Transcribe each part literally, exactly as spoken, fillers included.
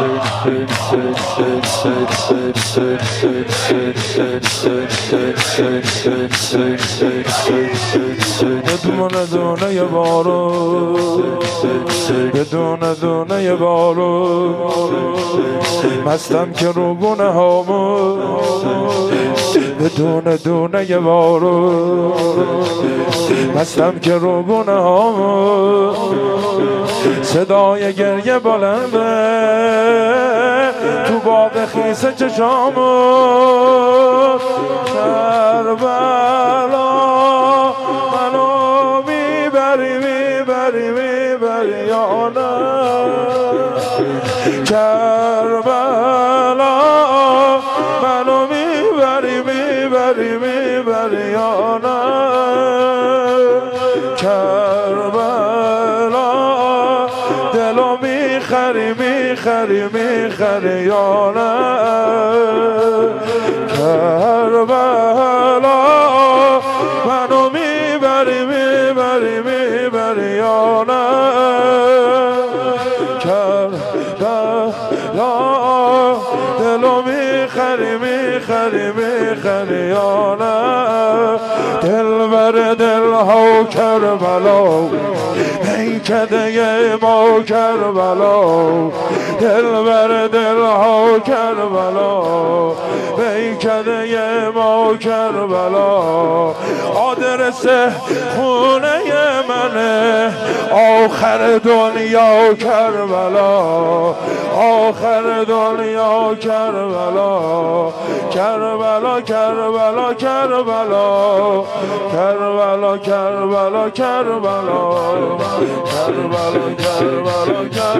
دونه دونه یه بارو یه دونه دونه یه بارو مستم که رو بونه هامو یه دونه دونه یه بارو مستم که رو بونه هامو صدای گریه بلنده تو باغ خیس چشامو کربلا منو میبری میبری میبری یا نه کربلا منو میبری میبری میبری یا نه کربلا دلو میخری میخری میخری یا نه کربلا منو میبری میبری میبری یا نه کربلا دلو میخری میخری میخری یا نه دل بر دل ها کربلا میکده ما کربلا دل بر دل ها کربلا میکده ما کربلا آدرس خونه منه آخر دنیا کربلا آخر دنیا کربلا کربلا کربلا کربلا کربلا کربلا کربلا کربلا کربلا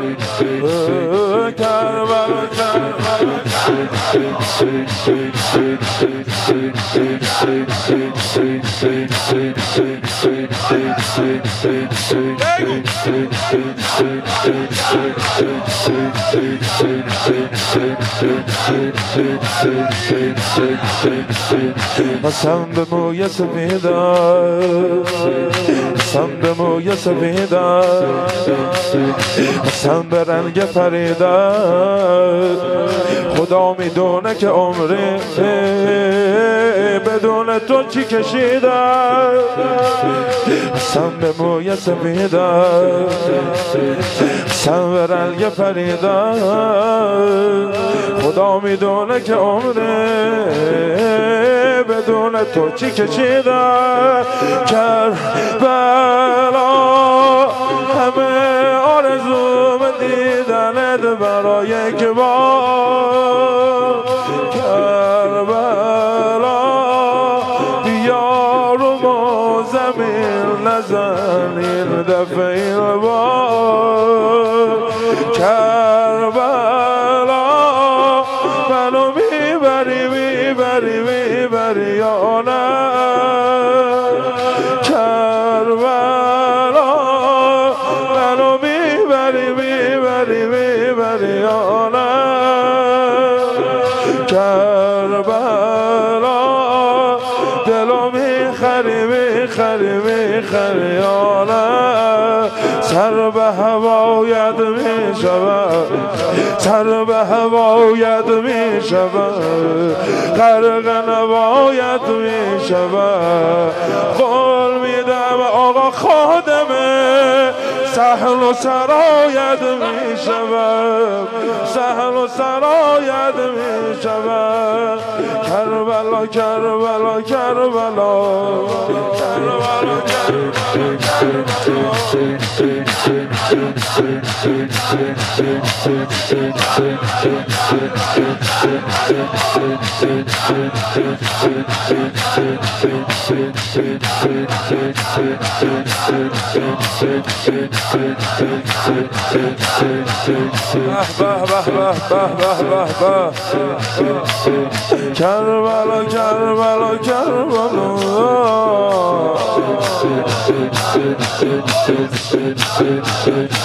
کربلا قسم به موی سفیدم قسم به موی سفیدم قسم به رنگ پریدم خدا میدونه که عمری بدون تو چی کشیدم قسم به موی سفیدم قسم به رنگ پریدم خدا میدونه که عمری بدون تو چی کشیدم کربلا همه آرزوم دیدنت برای یک بار کربلا بیا رو ما زمین نزن این دفعه این بار کربلا منو میبری میبری میبری یا نه کربلا منو میبری میبری میبری یا نه کربلا دلو میخری میخری میخری یا نه سر به هوایت میشود سر به هوایت میشود غرق نوایت میشود قول میدم آقا خادمه سهل و سرایت میشود سهل و سرایت میشود کربلا کربلا کربلا کربلا کربلا کربلا کربلا